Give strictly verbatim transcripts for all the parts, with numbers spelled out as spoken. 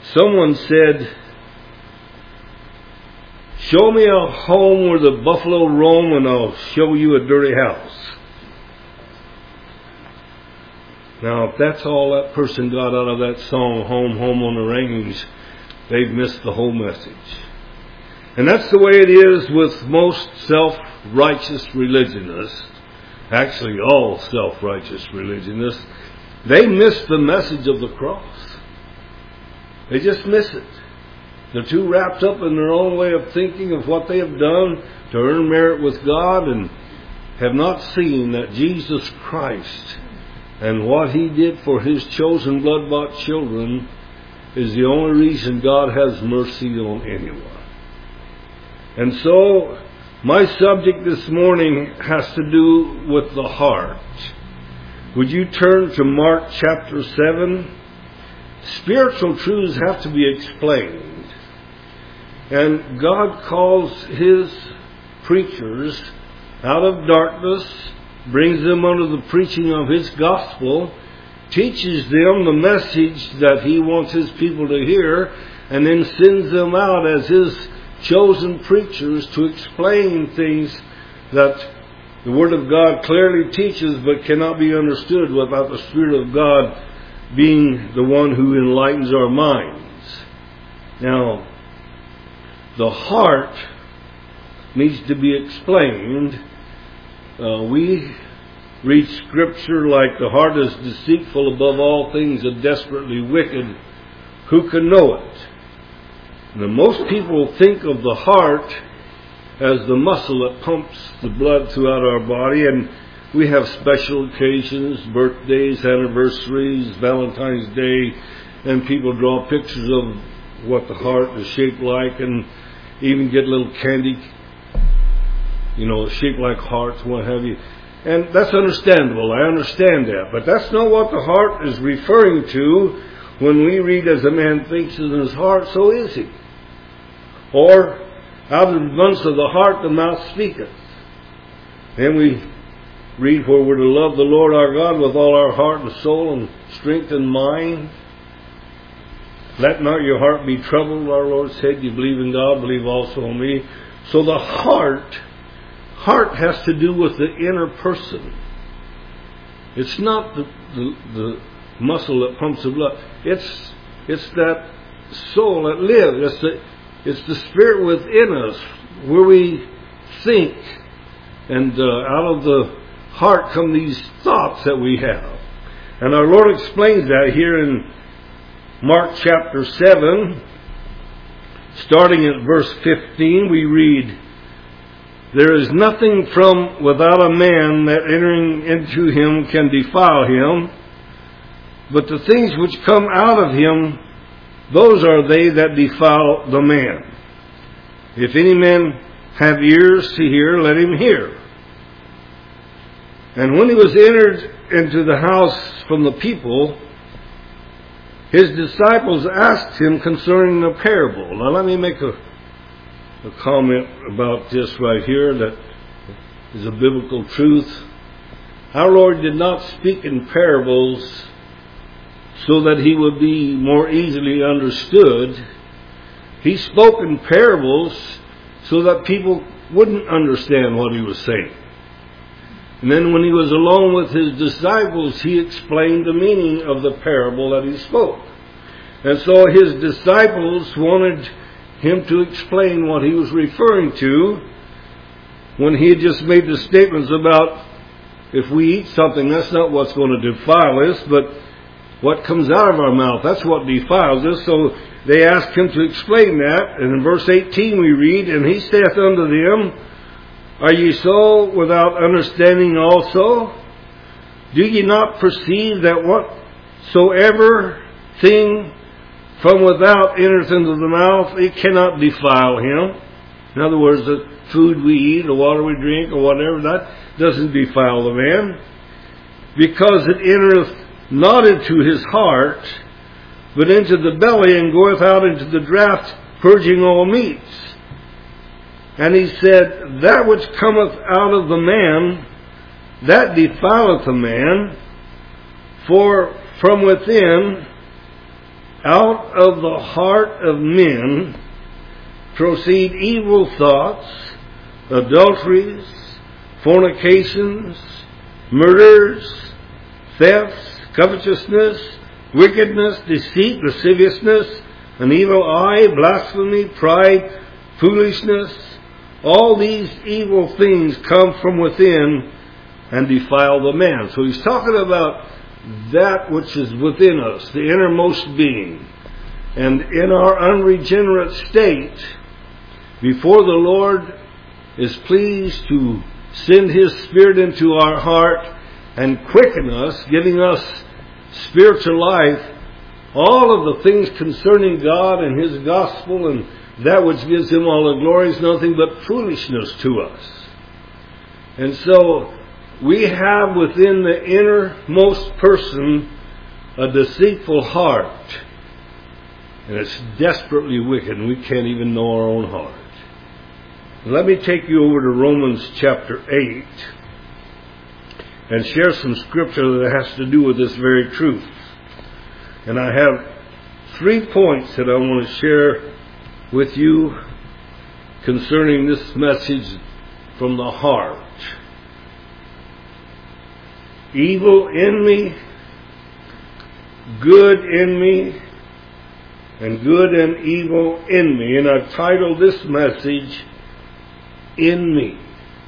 Someone said, "Show me a home where the buffalo roam and I'll show you a dirty house." Now, if that's all that person got out of that song, Home, Home on the Range, they've missed the whole message. And that's the way it is with most self-righteous religionists. Actually, all self-righteous religionists. They miss the message of the cross. They just miss it. They're too wrapped up in their own way of thinking of what they have done to earn merit with God, and have not seen that Jesus Christ and what He did for His chosen blood-bought children is the only reason God has mercy on anyone. And so, my subject this morning has to do with the heart. Would you turn to Mark chapter seven? Spiritual truths have to be explained. And God calls His preachers out of darkness, brings them under the preaching of His gospel, teaches them the message that He wants His people to hear, and then sends them out as His chosen preachers to explain things that the Word of God clearly teaches but cannot be understood without the Spirit of God being the one who enlightens our minds. Now, the heart needs to be explained. Uh, we read Scripture like the heart is deceitful above all things and desperately wicked. Who can know it? Now, most people think of the heart as the muscle that pumps the blood throughout our body, and we have special occasions, birthdays, anniversaries, Valentine's Day, and people draw pictures of what the heart is shaped like, and even get little candy, you know, shaped like hearts, what have you. And that's understandable. I understand that. But that's not what the heart is referring to when we read, as a man thinks in his heart, so is he. Or, out of the abundance of the heart, the mouth speaketh. Then we read where we're to love the Lord our God with all our heart and soul and strength and mind. Let not your heart be troubled, our Lord said. You believe in God, believe also in me. So the heart, heart has to do with the inner person. It's not the, the, the muscle that pumps the blood. It's it's that soul that lives. It's the, it's the spirit within us where we think. And uh, out of the heart come these thoughts that we have. And our Lord explains that here in Mark chapter seven, starting at verse fifteen, we read, "There is nothing from without a man that entering into him can defile him, but the things which come out of him, those are they that defile the man. If any man have ears to hear, let him hear." And when he was entered into the house from the people, his disciples asked him concerning the parable. Now let me make a, a comment about this right here that is a biblical truth. Our Lord did not speak in parables so that He would be more easily understood. He spoke in parables so that people wouldn't understand what He was saying. And then when He was alone with His disciples, He explained the meaning of the parable that He spoke. And so His disciples wanted Him to explain what He was referring to when He had just made the statements about if we eat something, that's not what's going to defile us, but what comes out of our mouth, that's what defiles us. So they asked Him to explain that. And in verse eighteen we read, "And He saith unto them, Are ye so without understanding also? Do ye not perceive that whatsoever thing from without entereth into the mouth, it cannot defile him?" In other words, the food we eat, the water we drink, or whatever, that doesn't defile the man. "Because it entereth not into his heart, but into the belly, and goeth out into the draught, purging all meats. And He said, That which cometh out of the man, that defileth a man, for from within, out of the heart of men proceed evil thoughts, adulteries, fornications, murders, thefts, covetousness, wickedness, deceit, lasciviousness, an evil eye, blasphemy, pride, foolishness. All these evil things come from within and defile the man. So he's talking about that which is within us, the innermost being. And in our unregenerate state, before the Lord is pleased to send His Spirit into our heart and quicken us, giving us spiritual life, all of the things concerning God and His gospel and that which gives Him all the glory is nothing but foolishness to us. And so we have within the innermost person a deceitful heart. And it's desperately wicked, and we can't even know our own heart. Let me take you over to Romans chapter eight and share some scripture that has to do with this very truth. And I have three points that I want to share with you concerning this message from the heart. Evil in me, good in me, and good and evil in me. And I've titled this message, In Me.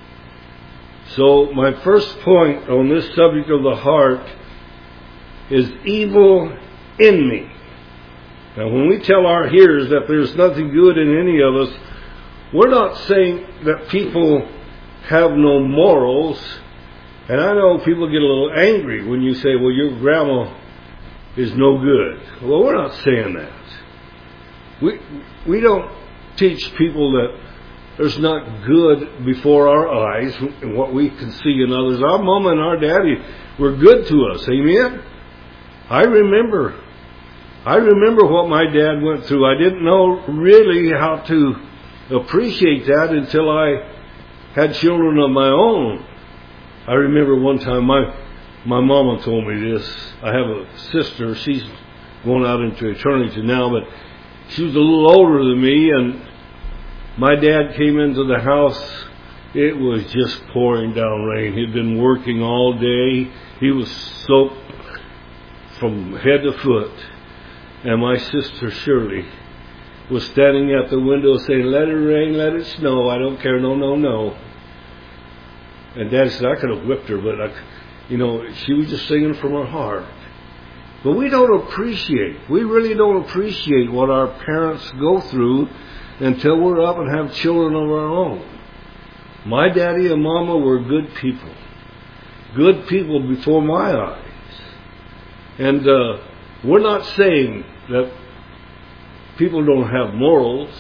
So my first point on this subject of the heart is evil in me. Now when we tell our hearers that there's nothing good in any of us, we're not saying that people have no morals. And I know people get a little angry when you say, well, your grandma is no good. Well, we're not saying that. We we don't teach people that there's not good before our eyes and what we can see in others. Our mama and our daddy were good to us. Amen? I remember, I remember what my dad went through. I didn't know really how to appreciate that until I had children of my own. I remember one time my my mama told me this. I have a sister. She's going out into eternity now, but she was a little older than me, and my dad came into the house. It was just pouring down rain. He'd been working all day. He was soaked from head to foot. And my sister Shirley was standing at the window saying, let it rain, let it snow. I don't care. No, no, no. And Dad said, I could have whipped her, but, I, you know, she was just singing from her heart. But we don't appreciate, we really don't appreciate what our parents go through until we're up and have children of our own. My daddy and mama were good people. Good people before my eyes. And uh, we're not saying that people don't have morals.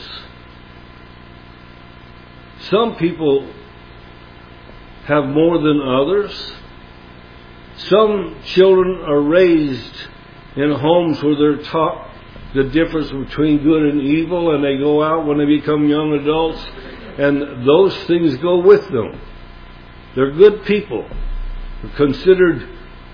Some people have more than others. Some children are raised in homes where they're taught the difference between good and evil, and they go out when they become young adults, and those things go with them. They're good people. They're considered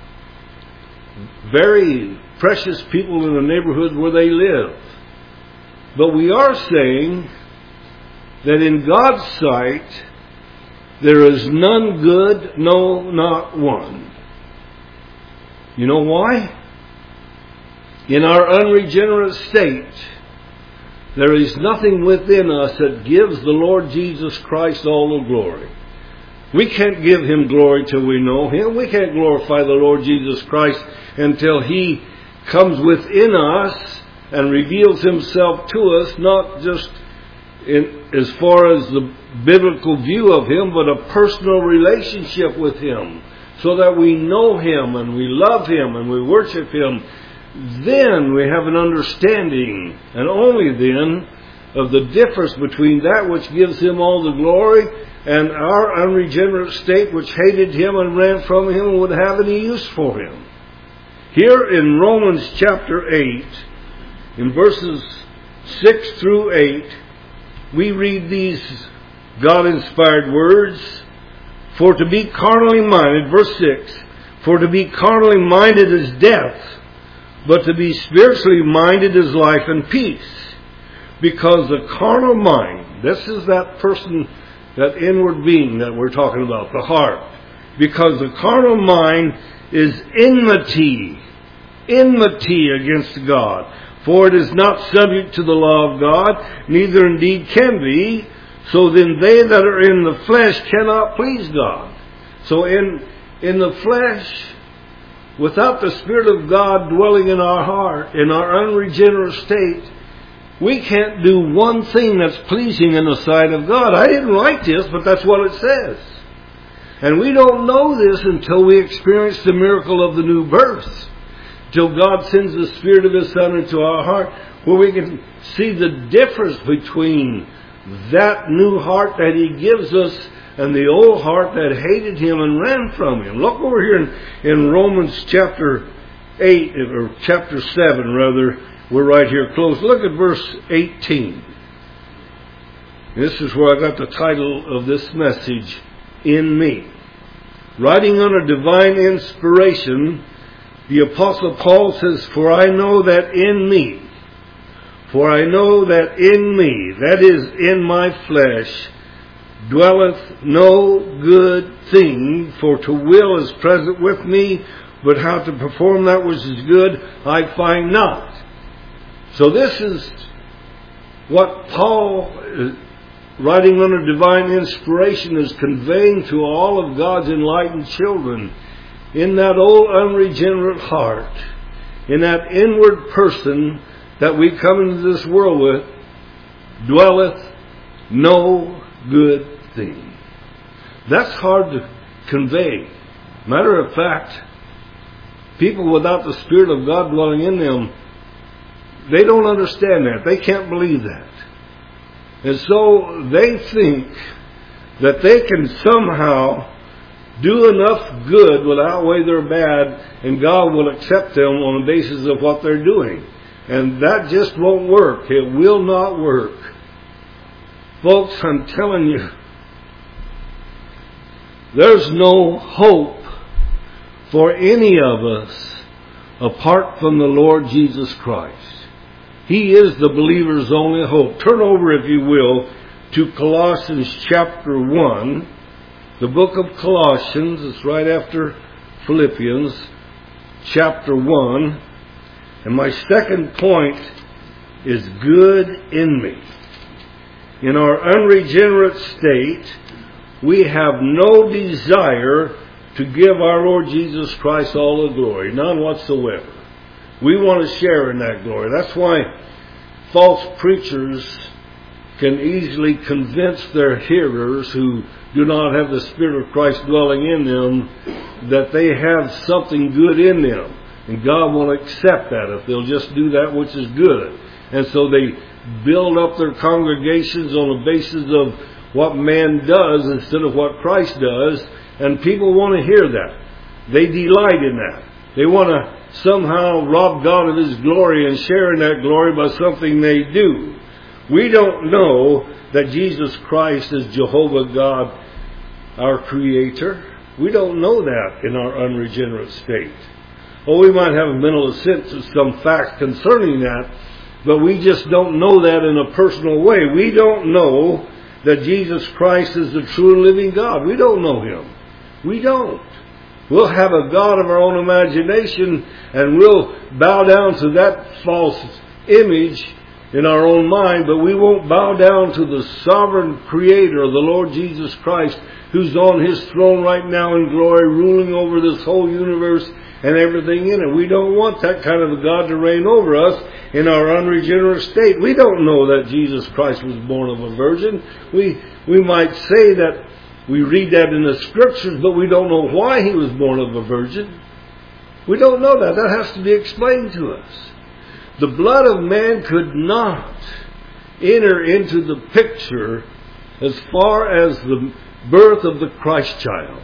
very precious people in the neighborhood where they live. But we are saying that in God's sight, there is none good, no, not one. You know why? In our unregenerate state, there is nothing within us that gives the Lord Jesus Christ all the glory. We can't give Him glory till we know Him. We can't glorify the Lord Jesus Christ until He comes within us and reveals Himself to us, not just in, as far as the biblical view of Him, but a personal relationship with Him, so that we know Him and we love Him and we worship Him. Then we have an understanding, and only then, of the difference between that which gives Him all the glory and our unregenerate state which hated Him and ran from Him and would have any use for Him. Here in Romans chapter eight, in verses six through eight, we read these God-inspired words. For to be carnally minded, verse six, for to be carnally minded is death, But to be spiritually minded is life and peace. Because the carnal mind, this is that person, that inward being that we're talking about, the heart. Because the carnal mind is enmity, enmity against God. For it is not subject to the law of God, neither indeed can be. So then they that are in the flesh cannot please God. So in, in the flesh, without the Spirit of God dwelling in our heart, in our unregenerate state, we can't do one thing that's pleasing in the sight of God. I didn't write this, but that's what it says. And we don't know this until we experience the miracle of the new birth. Till God sends the Spirit of His Son into our heart, where we can see the difference between that new heart that He gives us and the old heart that hated Him and ran from Him. Look over here in, in Romans chapter eight, or chapter seven rather. We're right here close. Look at verse eighteen. This is where I got the title of this message, In Me. Writing under divine inspiration, the Apostle Paul says, For I know that in me, for I know that in me, that is in my flesh, dwelleth no good thing, for to will is present with me, but how to perform that which is good I find not. So this is what Paul, writing under divine inspiration, is conveying to all of God's enlightened children. In that old unregenerate heart, in that inward person that we come into this world with, dwelleth no good thing. That's hard to convey. Matter of fact, people without the Spirit of God dwelling in them, they don't understand that. They can't believe that. And so they think that they can somehow do enough good will outweigh their bad, and God will accept them on the basis of what they're doing. And that just won't work. It will not work. Folks, I'm telling you, there's no hope for any of us apart from the Lord Jesus Christ. He is the believer's only hope. Turn over, if you will, to Colossians chapter one. The book of Colossians, it's right after Philippians, chapter one. And my second point is good in me. In our unregenerate state, we have no desire to give our Lord Jesus Christ all the glory, none whatsoever. We want to share in that glory. That's why false preachers can easily convince their hearers who do not have the Spirit of Christ dwelling in them that they have something good in them. And God will accept that if they'll just do that which is good. And so they build up their congregations on the basis of what man does instead of what Christ does. And people want to hear that. They delight in that. They want to somehow rob God of His glory and share in that glory by something they do. We don't know that Jesus Christ is Jehovah God, our Creator. We don't know that in our unregenerate state. Oh, we might have a mental assent to some facts concerning that, but we just don't know that in a personal way. We don't know that Jesus Christ is the true and living God. We don't know Him. We don't. We'll have a God of our own imagination, and we'll bow down to that false image in our own mind, but we won't bow down to the sovereign Creator, the Lord Jesus Christ, who's on His throne right now in glory, ruling over this whole universe and everything in it. We don't want that kind of a God to reign over us in our unregenerate state. We don't know that Jesus Christ was born of a virgin. We we might say that we read that in the Scriptures, but we don't know why He was born of a virgin. We don't know that. That has to be explained to us. The blood of man could not enter into the picture as far as the birth of the Christ child.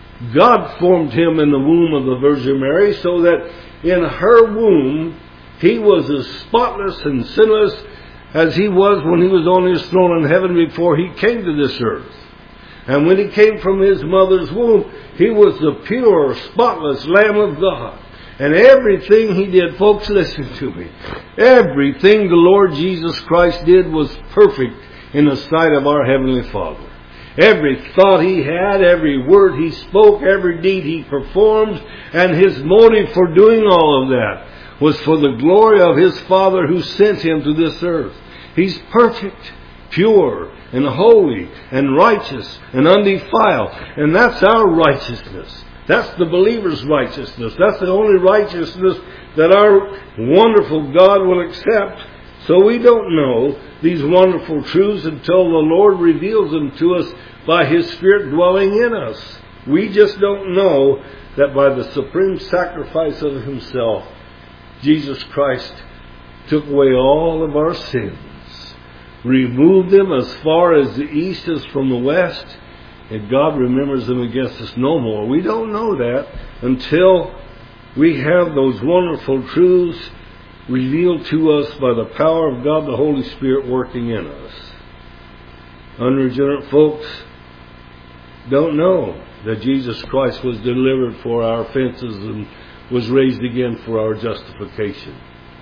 God formed Him in the womb of the Virgin Mary so that in her womb He was as spotless and sinless as He was when He was on His throne in heaven before He came to this earth. And when He came from His mother's womb, He was the pure, spotless Lamb of God. And everything He did, folks, listen to me. Everything the Lord Jesus Christ did was perfect in the sight of our Heavenly Father. Every thought He had, every word He spoke, every deed He performed, and His motive for doing all of that was for the glory of His Father who sent Him to this earth. He's perfect, pure, and holy, and righteous, and undefiled. And that's our righteousness. That's the believer's righteousness. That's the only righteousness that our wonderful God will accept. So we don't know these wonderful truths until the Lord reveals them to us by His Spirit dwelling in us. We just don't know that by the supreme sacrifice of Himself, Jesus Christ took away all of our sins, removed them as far as the east is from the west, and God remembers them against us no more. We don't know that until we have those wonderful truths revealed to us by the power of God, the Holy Spirit working in us. Unregenerate folks don't know that Jesus Christ was delivered for our offenses and was raised again for our justification.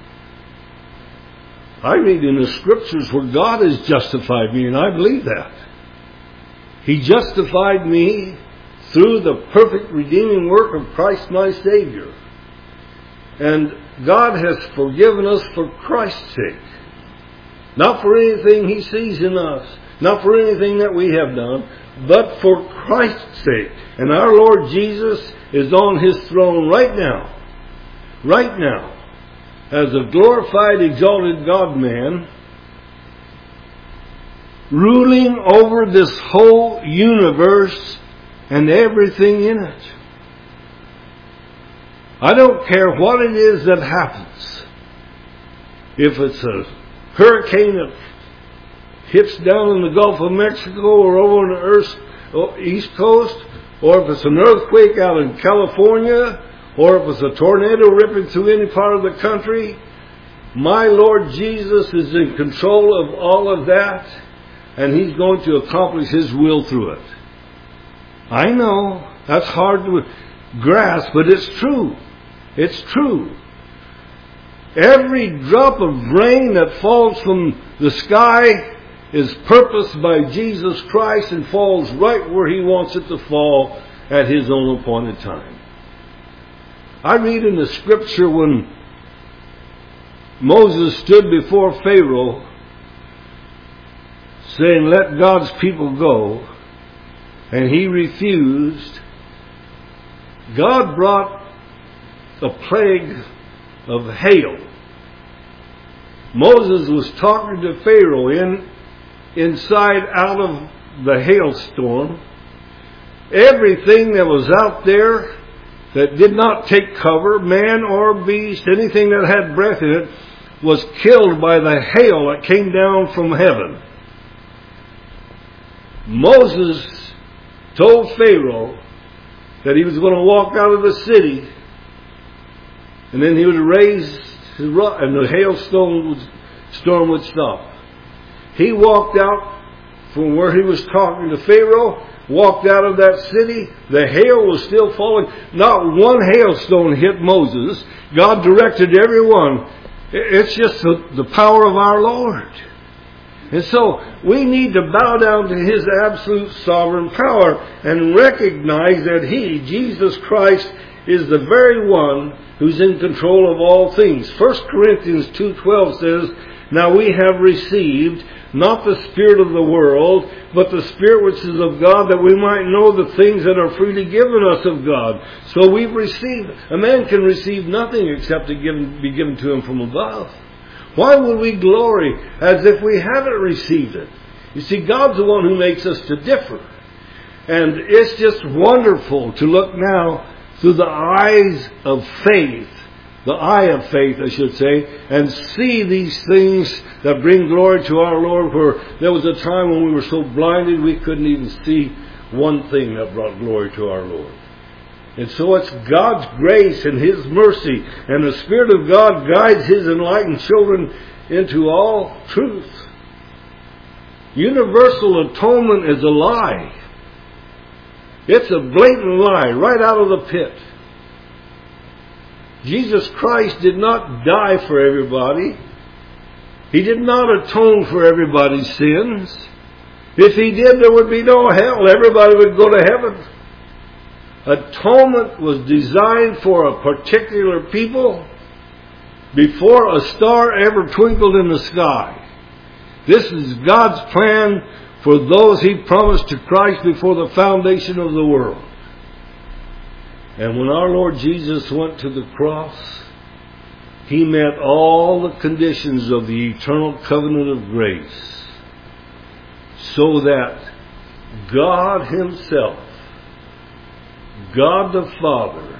I read in the Scriptures where God has justified me, and I believe that. He justified me through the perfect redeeming work of Christ my Savior. And God has forgiven us for Christ's sake. Not for anything He sees in us. Not for anything that we have done. But for Christ's sake. And our Lord Jesus is on His throne right now. Right now. As a glorified, exalted God-man, ruling over this whole universe and everything in it. I don't care what it is that happens. If it's a hurricane that hits down in the Gulf of Mexico or over on the Earth's east coast, or if it's an earthquake out in California, or if it's a tornado ripping through any part of the country, my Lord Jesus is in control of all of that, and He's going to accomplish His will through it. I know that's hard to grasp, but it's true. It's true. Every drop of rain that falls from the sky is purposed by Jesus Christ and falls right where He wants it to fall at His own appointed time. I read in the Scripture when Moses stood before Pharaoh saying, "Let God's people go," and he refused. God brought a plague of hail. Moses was talking to Pharaoh in inside out of the hailstorm. Everything that was out there that did not take cover, man or beast, anything that had breath in it, was killed by the hail that came down from heaven. Moses told Pharaoh that he was going to walk out of the city, and then he would raise his rod, and the hailstone would, storm would stop. He walked out from where he was talking to Pharaoh, walked out of that city. The hail was still falling. Not one hailstone hit Moses. God directed everyone. It's just the, the power of our Lord. And so we need to bow down to His absolute sovereign power and recognize that He, Jesus Christ, is the very one who's in control of all things. First Corinthians two twelve says, "Now we have received not the spirit of the world, but the Spirit which is of God, that we might know the things that are freely given us of God." So we've received. A man can receive nothing except to give, be given to him from above. Why would we glory as if we haven't received it? You see, God's the one who makes us to differ. And it's just wonderful to look now through the eyes of faith, the eye of faith, I should say, and see these things that bring glory to our Lord, where there was a time when we were so blinded we couldn't even see one thing that brought glory to our Lord. And so it's God's grace and His mercy, and the Spirit of God guides His enlightened children into all truth. Universal atonement is a lie. It's a blatant lie right out of the pit. Jesus Christ did not die for everybody. He did not atone for everybody's sins. If He did, there would be no hell. Everybody would go to heaven. Atonement was designed for a particular people before a star ever twinkled in the sky. This is God's plan for those He promised to Christ before the foundation of the world. And when our Lord Jesus went to the cross, He met all the conditions of the eternal covenant of grace, so that God Himself, God the Father,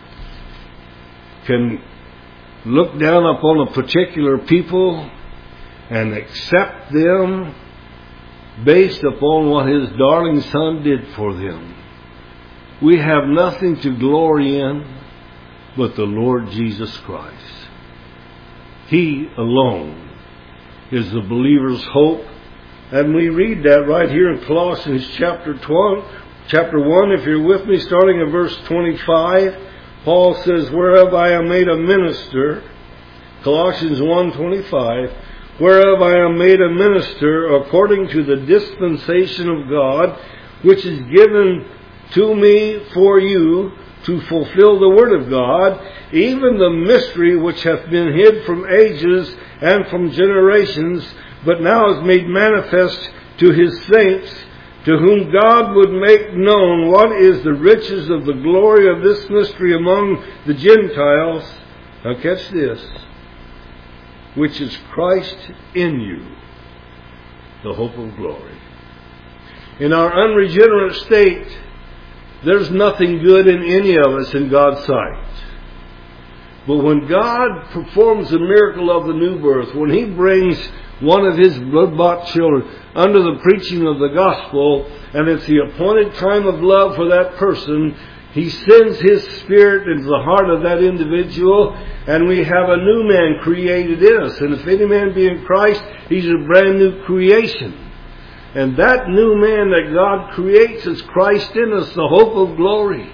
can look down upon a particular people and accept them based upon what His darling Son did for them. We have nothing to glory in but the Lord Jesus Christ. He alone is the believer's hope. And we read that right here in Colossians chapter twelve, chapter one, if you're with me, starting in verse twenty-five. Paul says, whereof I am made a minister, Colossians one twenty-five, whereof I am made a minister according to the dispensation of God, which is given to me for you to fulfill the word of God, even the mystery which hath been hid from ages and from generations, but now is made manifest to His saints, to whom God would make known what is the riches of the glory of this mystery among the Gentiles. Now catch this. Which is Christ in you, the hope of glory. In our unregenerate state, there's nothing good in any of us in God's sight. But when God performs the miracle of the new birth, when He brings one of His blood-bought children under the preaching of the gospel, and it's the appointed time of love for that person, He sends His Spirit into the heart of that individual, and we have a new man created in us. And if any man be in Christ, he's a brand new creation. And that new man that God creates is Christ in us, the hope of glory.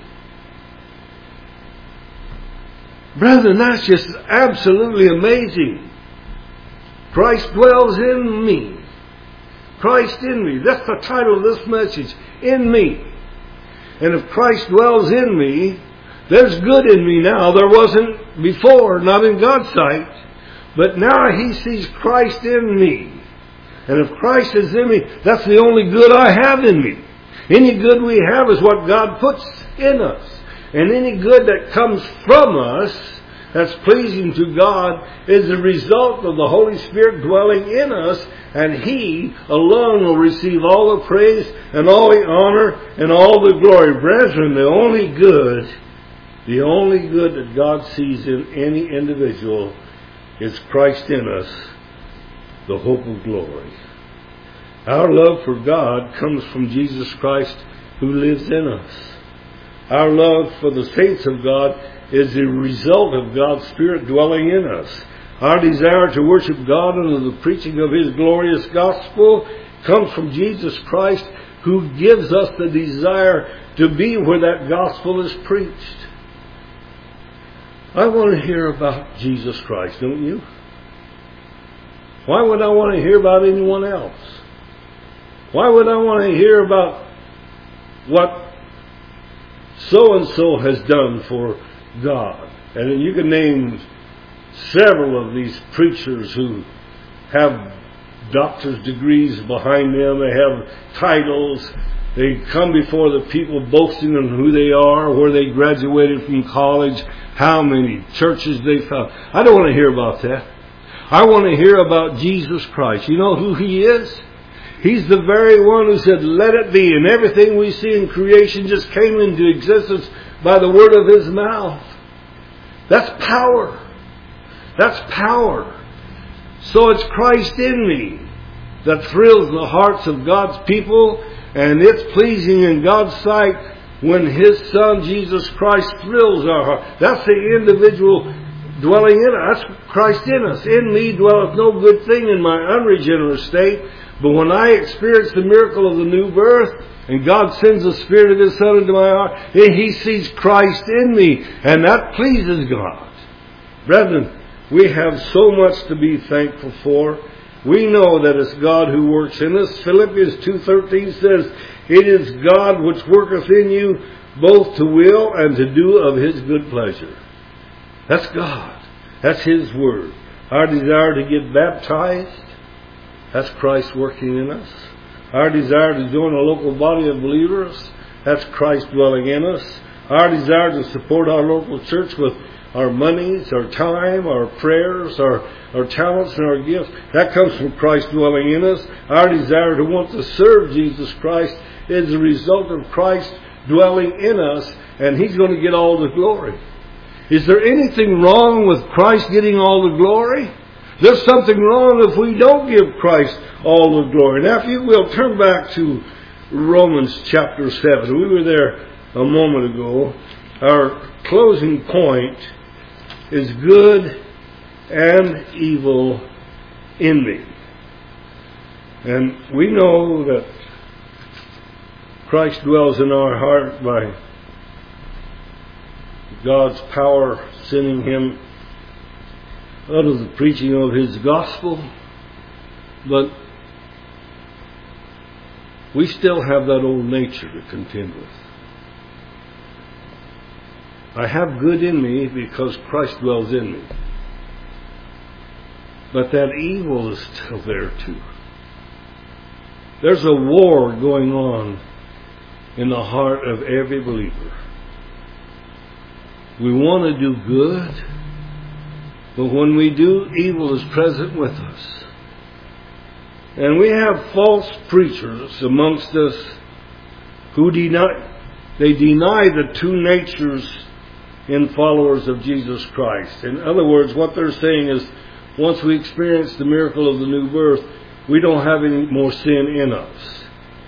Brethren, that's just absolutely amazing. Christ dwells in me. Christ in me. That's the title of this message. In me. And if Christ dwells in me, there's good in me now. There wasn't before, not in God's sight. But now He sees Christ in me. And if Christ is in me, that's the only good I have in me. Any good we have is what God puts in us. And any good that comes from us, that's pleasing to God, is the result of the Holy Spirit dwelling in us. And He alone will receive all the praise and all the honor and all the glory. Brethren, the only good, the only good that God sees in any individual is Christ in us, the hope of glory. Our love for God comes from Jesus Christ who lives in us. Our love for the saints of God is the result of God's Spirit dwelling in us. Our desire to worship God under the preaching of His glorious gospel comes from Jesus Christ, who gives us the desire to be where that gospel is preached. I want to hear about Jesus Christ, don't you? Why would I want to hear about anyone else? Why would I want to hear about what so-and-so has done for God? And you can name several of these preachers who have doctor's degrees behind them. They have titles. They come before the people boasting on who they are, where they graduated from college, how many churches they found. I don't want to hear about that. I want to hear about Jesus Christ. You know who He is? He's the very one who said, let it be. And everything we see in creation just came into existence by the word of His mouth. That's power. That's power. So it's Christ in me that thrills the hearts of God's people. And it's pleasing in God's sight when His Son, Jesus Christ, thrills our heart. That's the individual dwelling in us. That's Christ in us. In me dwelleth no good thing in my unregenerate state. But when I experience the miracle of the new birth, and God sends the Spirit of His Son into my heart, He sees Christ in me, and that pleases God. Brethren, we have so much to be thankful for. We know that it's God who works in us. Philippians two thirteen says, "It is God which worketh in you both to will and to do of His good pleasure." That's God. That's His Word. Our desire to get baptized, that's Christ working in us. Our desire to join a local body of believers, that's Christ dwelling in us. Our desire to support our local church with our monies, our time, our prayers, our, our talents and our gifts, that comes from Christ dwelling in us. Our desire to want to serve Jesus Christ is a result of Christ dwelling in us, and He's going to get all the glory. Is there anything wrong with Christ getting all the glory? There's something wrong if we don't give Christ all the glory. Now, if you will, turn back to Romans chapter seven. We were there a moment ago. Our closing point is good and evil in me. And we know that Christ dwells in our heart by God's power sending Him out of the preaching of His gospel. But we still have that old nature to contend with. I have good in me because Christ dwells in me. But that evil is still there too. There's a war going on in the heart of every believer. We want to do good, but when we do, evil is present with us. And we have false preachers amongst us who deny, they deny the two natures in followers of Jesus Christ. In other words, what they're saying is, once we experience the miracle of the new birth, we don't have any more sin in us.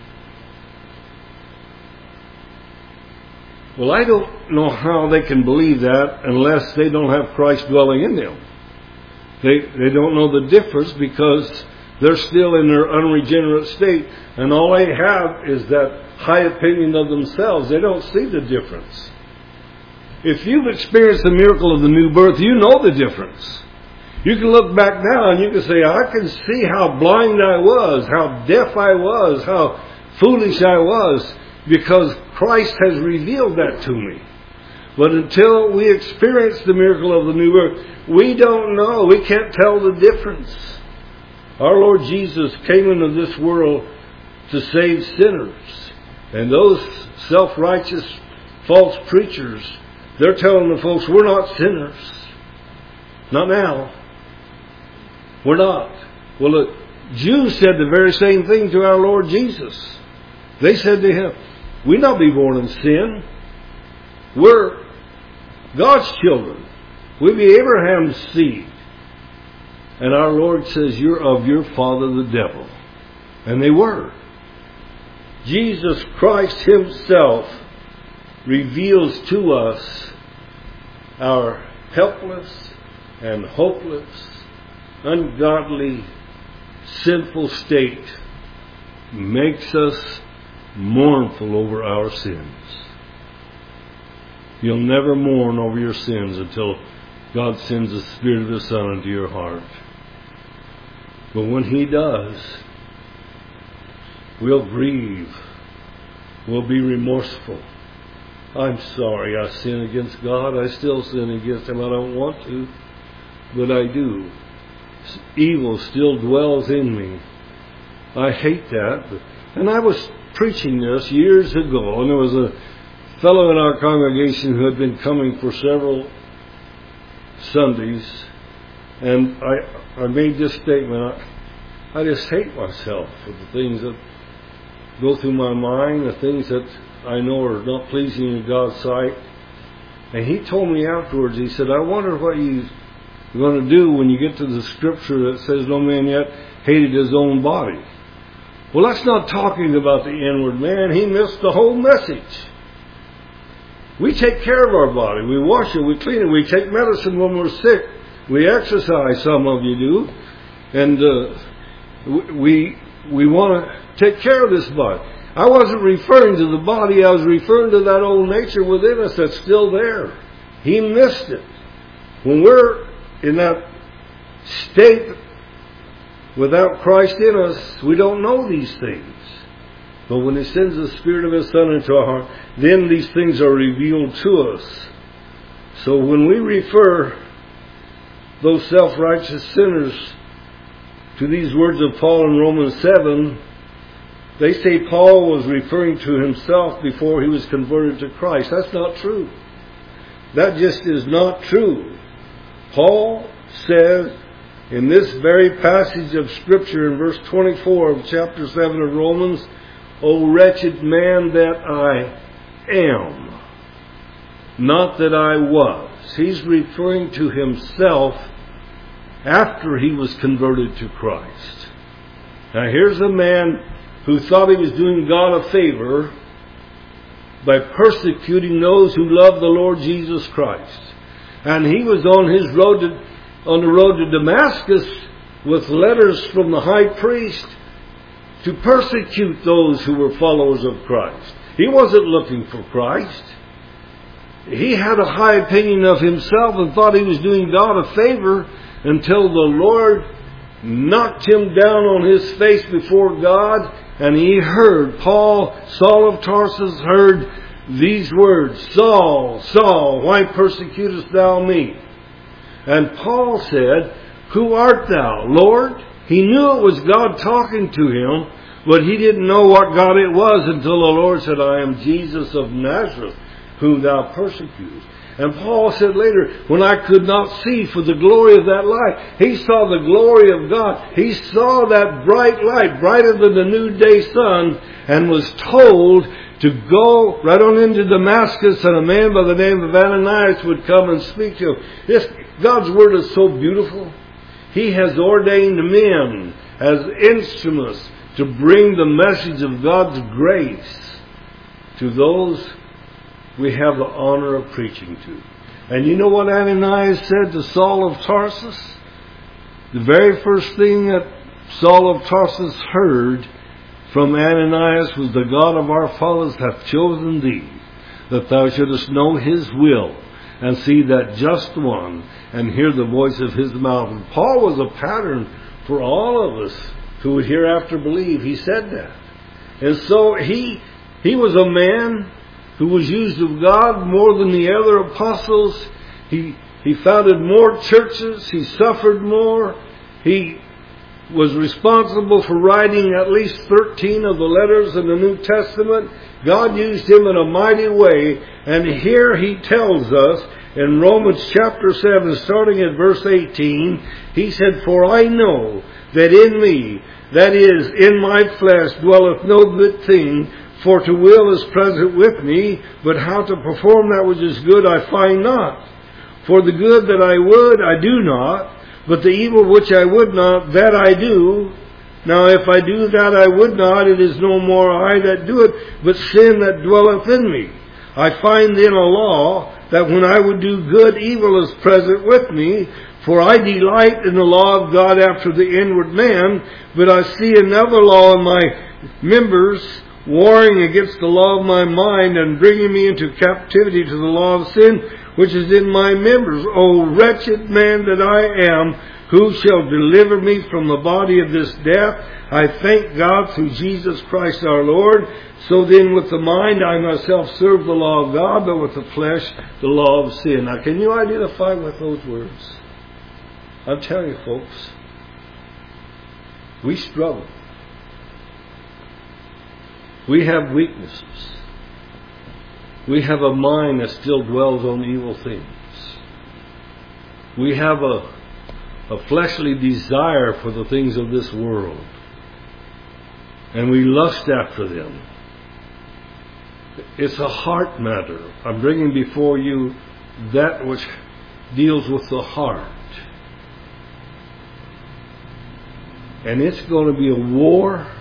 Well, I don't know how they can believe that unless they don't have Christ dwelling in them. They, they don't know the difference because they're still in their unregenerate state, and all they have is that high opinion of themselves. They don't see the difference. If you've experienced the miracle of the new birth, you know the difference. You can look back now and you can say, I can see how blind I was, how deaf I was, how foolish I was, because Christ has revealed that to me. But until we experience the miracle of the new birth, we don't know. We can't tell the difference. Our Lord Jesus came into this world to save sinners. And those self-righteous false preachers, they're telling the folks, we're not sinners. Not now. We're not. Well, the Jews said the very same thing to our Lord Jesus. They said to Him, we not be born in sin. We're God's children. We be Abraham's seed. And our Lord says, you're of your father the devil. And they were. Jesus Christ Himself reveals to us our helpless and hopeless, ungodly, sinful state, makes us mournful over our sins. You'll never mourn over your sins until God sends the Spirit of the Son into your heart. But when He does, we'll grieve. We'll be remorseful. I'm sorry I sin against God. I still sin against Him. I don't want to, but I do. Evil still dwells in me. I hate that. And I was preaching this years ago, and there was a fellow in our congregation who had been coming for several Sundays, and I, I made this statement. I, I just hate myself for the things that go through my mind, the things that I know are not pleasing in God's sight. And he told me afterwards, he said, I wonder what you're going to do when you get to the scripture that says no man yet hated his own body. Well, that's not talking about the inward man. He missed the whole message. We take care of our body. We wash it. We clean it. We take medicine when we're sick. We exercise, some of you do. And uh, we we want to take care of this body. I wasn't referring to the body. I was referring to that old nature within us that's still there. He missed it. When we're in that state without Christ in us, we don't know these things. But when He sends the Spirit of His Son into our heart, then these things are revealed to us. So when we refer those self-righteous sinners to these words of Paul in Romans seven, they say Paul was referring to himself before he was converted to Christ. That's not true. That just is not true. Paul says in this very passage of Scripture in verse twenty-four of chapter seven of Romans, O wretched man that I am, not that I was. He's referring to himself after he was converted to Christ. Now here's a man who thought he was doing God a favor by persecuting those who love the Lord Jesus Christ. And he was on his road to, on the road to Damascus with letters from the high priest to persecute those who were followers of Christ. He wasn't looking for Christ. He had a high opinion of himself and thought he was doing God a favor until the Lord knocked him down on his face before God, and he heard, Paul, Saul of Tarsus, heard these words, Saul, Saul, why persecutest thou me? And Paul said, Who art thou, Lord? He knew it was God talking to him, but he didn't know what God it was until the Lord said, I am Jesus of Nazareth, whom thou persecutest. And Paul said later, when I could not see for the glory of that light, he saw the glory of God. He saw that bright light, brighter than the noonday sun, and was told to go right on into Damascus, and a man by the name of Ananias would come and speak to him. This, God's Word is so beautiful. He has ordained men as instruments to bring the message of God's grace to those we have the honor of preaching to. And you know what Ananias said to Saul of Tarsus? The very first thing that Saul of Tarsus heard from Ananias was, the God of our fathers hath chosen thee, that thou shouldest know His will, and see that just one, and hear the voice of His mouth. And Paul was a pattern for all of us who would hereafter believe. He said that. And so he he was a man who was used of God more than the other apostles. He he founded more churches. He suffered more. He was responsible for writing at least thirteen of the letters in the New Testament. God used him in a mighty way. And here he tells us in Romans chapter seven, starting at verse eighteen, he said, For I know that in me, that is, in my flesh, dwelleth no good thing, for to will is present with me, but how to perform that which is good I find not. For the good that I would, I do not, but the evil which I would not, that I do. Now if I do that I would not, it is no more I that do it, but sin that dwelleth in me. I find then a law, that when I would do good, evil is present with me. For I delight in the law of God after the inward man, but I see another law in my members, warring against the law of my mind, and bringing me into captivity to the law of sin, which is in my members. O wretched man that I am, who shall deliver me from the body of this death? I thank God through Jesus Christ our Lord. So then with the mind I myself serve the law of God, but with the flesh the law of sin. Now can you identify with those words? I'm telling you folks, we struggle. We have weaknesses. We have a mind that still dwells on evil things. We have a, a fleshly desire for the things of this world. And we lust after them. It's a heart matter. I'm bringing before you that which deals with the heart. And it's going to be a war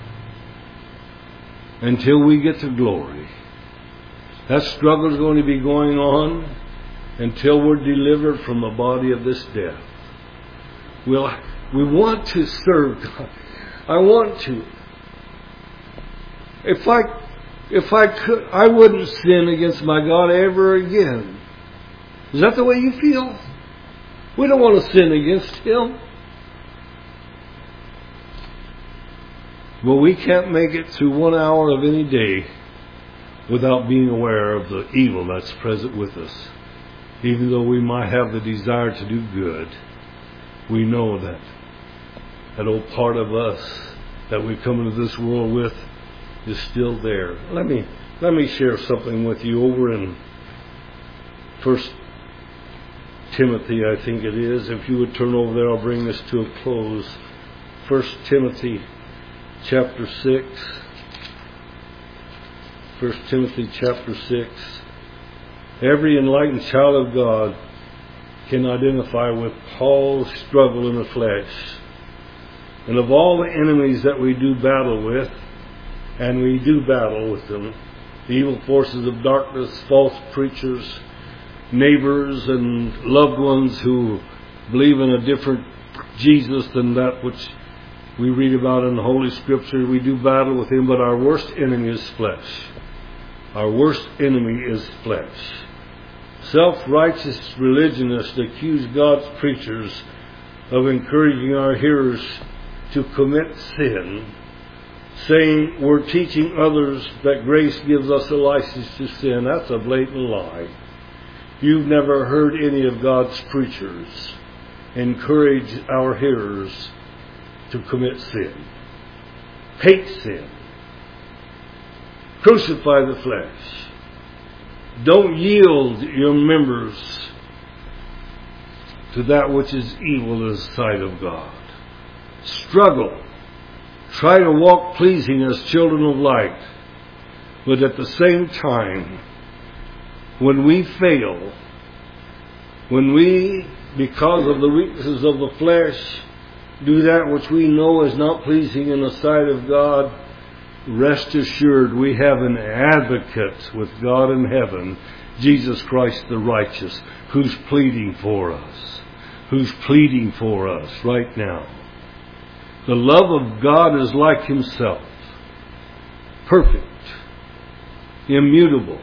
until we get to glory. That struggle is going to be going on until we're delivered from the body of this death. We'll, we want to serve God. I want to. If I, if I could, I wouldn't sin against my God ever again. Is that the way you feel? We don't want to sin against Him. But we can't make it through one hour of any day without being aware of the evil that's present with us. Even though we might have the desire to do good, we know that that old part of us that we come into this world with is still there. Let me let me share something with you over in First Timothy, I think it is. If you would turn over there, I'll bring this to a close. First Timothy chapter six. First Timothy chapter six. Every enlightened child of God can identify with Paul's struggle in the flesh. And of all the enemies that we do battle with, and we do battle with them, the evil forces of darkness, false preachers, neighbors and loved ones who believe in a different Jesus than that which we read about in the Holy Scripture, we do battle with him, but our worst enemy is flesh. Our worst enemy is flesh. Self-righteous religionists accuse God's preachers of encouraging our hearers to commit sin, saying we're teaching others that grace gives us a license to sin. That's a blatant lie. You've never heard any of God's preachers encourage our hearers to commit sin. Hate sin. Crucify the flesh. Don't yield your members to that which is evil in the sight of God. Struggle. Try to walk pleasing as children of light. But at the same time, when we fail, when we, because of the weaknesses of the flesh, do that which we know is not pleasing in the sight of God, rest assured we have an advocate with God in heaven, Jesus Christ the righteous, who's pleading for us. Who's pleading for us right now. The love of God is like Himself. Perfect. Immutable.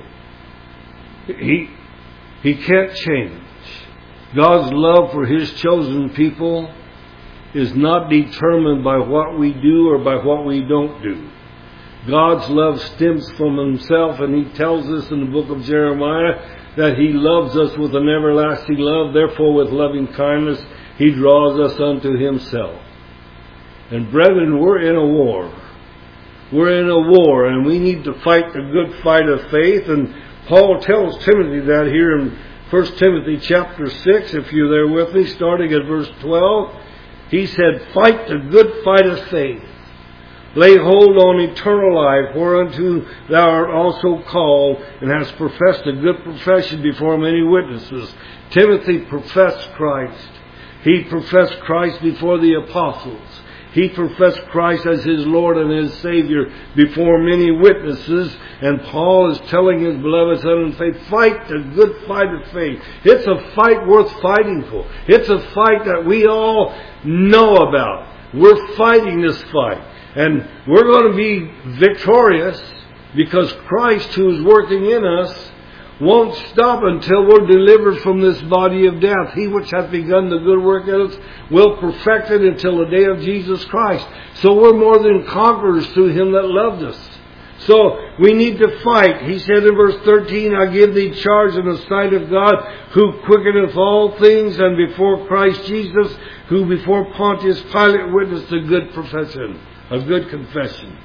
He, he can't change. God's love for His chosen people is not determined by what we do or by what we don't do. God's love stems from Himself, and He tells us in the book of Jeremiah that He loves us with an everlasting love. Therefore, with loving kindness, He draws us unto Himself. And brethren, we're in a war. We're in a war, and we need to fight the good fight of faith. And Paul tells Timothy that here in First Timothy chapter six, if you're there with me, starting at verse twelve. He said, fight the good fight of faith. Lay hold on eternal life, whereunto thou art also called, and hast professed a good profession before many witnesses. Timothy professed Christ. He professed Christ before the apostles. He professed Christ as his Lord and his Savior before many witnesses. And Paul is telling his beloved son in faith, fight the good fight of faith. It's a fight worth fighting for. It's a fight that we all know about. We're fighting this fight. And we're going to be victorious because Christ, who is working in us, won't stop until we're delivered from this body of death. He which hath begun the good work in us will perfect it until the day of Jesus Christ. So we're more than conquerors through Him that loved us. So we need to fight. He said in verse thirteen, I give thee charge in the sight of God, who quickeneth all things, and before Christ Jesus, who before Pontius Pilate witnessed a good profession, a good confession.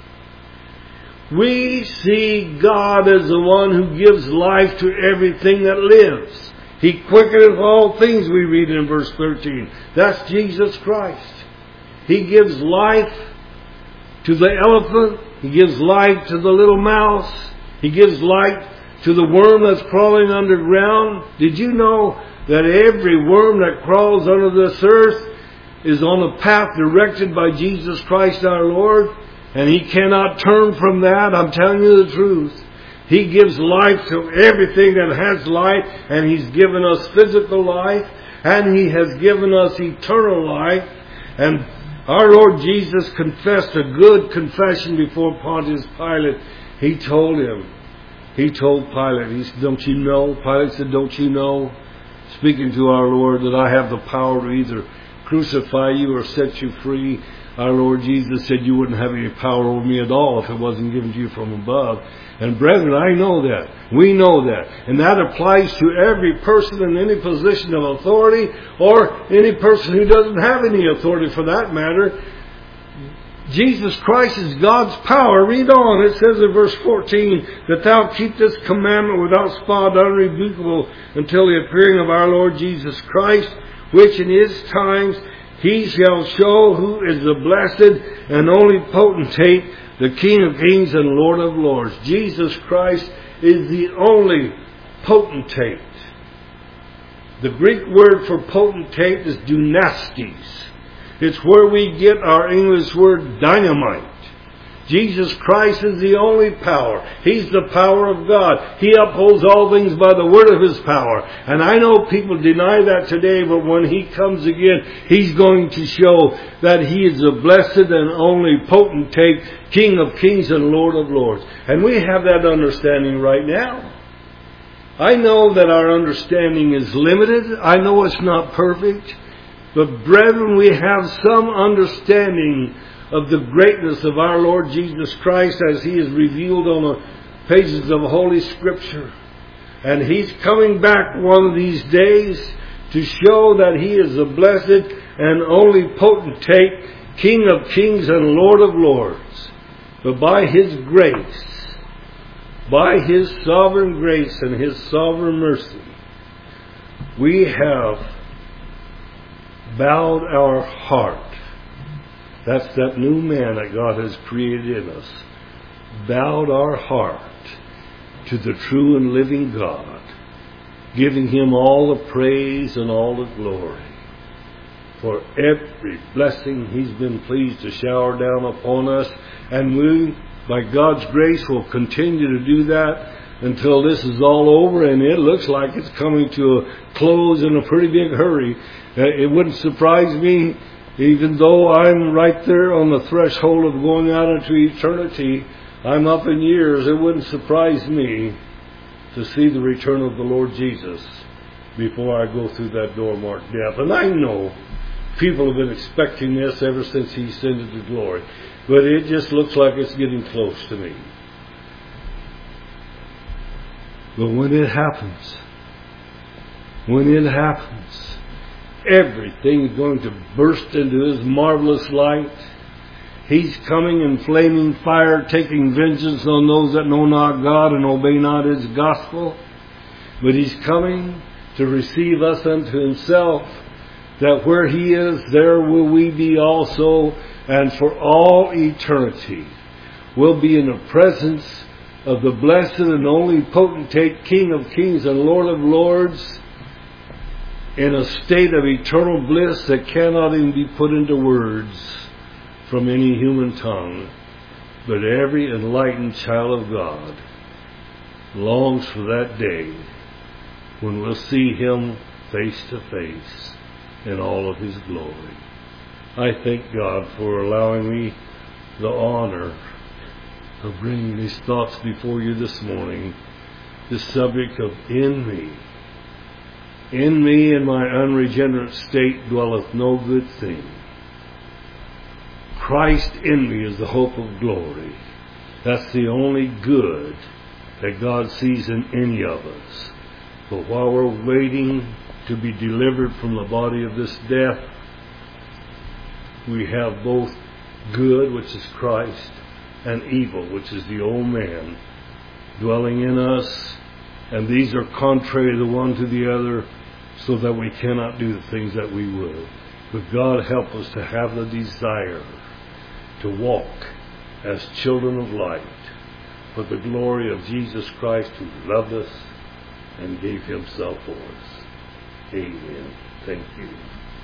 We see God as the one who gives life to everything that lives. He quickeneth all things, we read in verse thirteen. That's Jesus Christ. He gives life to the elephant. He gives life to the little mouse. He gives life to the worm that's crawling underground. Did you know that every worm that crawls under this earth is on a path directed by Jesus Christ our Lord? And He cannot turn from that. I'm telling you the truth. He gives life to everything that has life. And He's given us physical life. And He has given us eternal life. And our Lord Jesus confessed a good confession before Pontius Pilate. He told him. He told Pilate. He said, don't you know? Pilate said, don't you know? speaking to our Lord, that I have the power to either crucify you or set you free. Our Lord Jesus said you wouldn't have any power over me at all if it wasn't given to you from above. And brethren, I know that. We know that. And that applies to every person in any position of authority, or any person who doesn't have any authority for that matter. Jesus Christ is God's power. Read on. It says in verse fourteen, that thou keep this commandment without spot, unrebukable, until the appearing of our Lord Jesus Christ, which in his times he shall show who is the blessed and only potentate, the King of kings and Lord of lords. Jesus Christ is the only potentate. The Greek word for potentate is dunastes. It's where we get our English word dynamite. Jesus Christ is the only power. He's the power of God. He upholds all things by the word of his power. And I know people deny that today, but when he comes again, he's going to show that he is the blessed and only potentate, King of kings and Lord of lords. And we have that understanding right now. I know that our understanding is limited. I know it's not perfect. But brethren, we have some understanding of the greatness of our Lord Jesus Christ as he is revealed on the pages of Holy Scripture. And he's coming back one of these days to show that he is the blessed and only potentate, King of kings and Lord of lords. But by his grace, by his sovereign grace and his sovereign mercy, we have bowed our heart. That's that new man that God has created in us. Bowed our heart to the true and living God, giving him all the praise and all the glory for every blessing he's been pleased to shower down upon us. And we, by God's grace, will continue to do that until this is all over, and it looks like it's coming to a close in a pretty big hurry. It wouldn't surprise me, even though I'm right there on the threshold of going out into eternity, I'm up in years, it wouldn't surprise me to see the return of the Lord Jesus before I go through that door marked death. And I know people have been expecting this ever since he ascended to glory, but it just looks like it's getting close to me. But when it happens, when it happens, everything's going to burst into his marvelous light. He's coming in flaming fire, taking vengeance on those that know not God and obey not his gospel. But he's coming to receive us unto himself, that where he is, there will we be also, and for all eternity we'll be in the presence of the blessed and only potentate, King of kings and Lord of lords, in a state of eternal bliss that cannot even be put into words from any human tongue. But every enlightened child of God longs for that day when we'll see him face to face in all of his glory. I thank God for allowing me the honor of bringing these thoughts before you this morning. This subject of in me. In me, in my unregenerate state, dwelleth no good thing. Christ in me is the hope of glory. That's the only good that God sees in any of us. But while we're waiting to be delivered from the body of this death, we have both good, which is Christ, and evil, which is the old man, dwelling in us. And these are contrary the one to the other, so that we cannot do the things that we would. But God help us to have the desire to walk as children of light for the glory of Jesus Christ, who loved us and gave himself for us. Amen. Thank you.